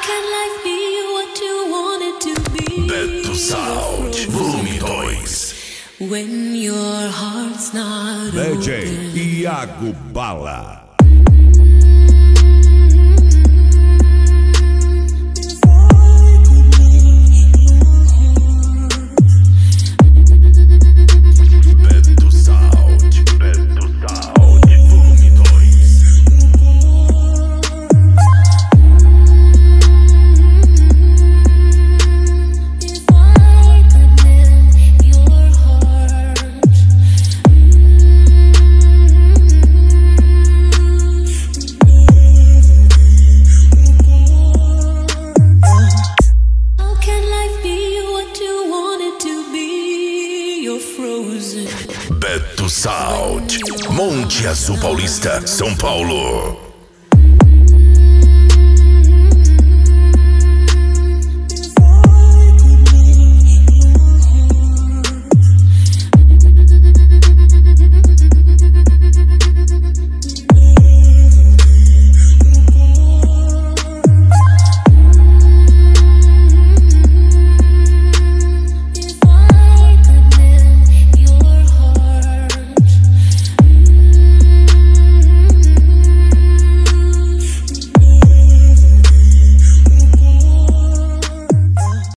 can life be what you want it to be? Beto Sound, volume 2. When your heart's not DJ open. Iago Bala. Beto Sound, Monte Azul Paulista, São Paulo.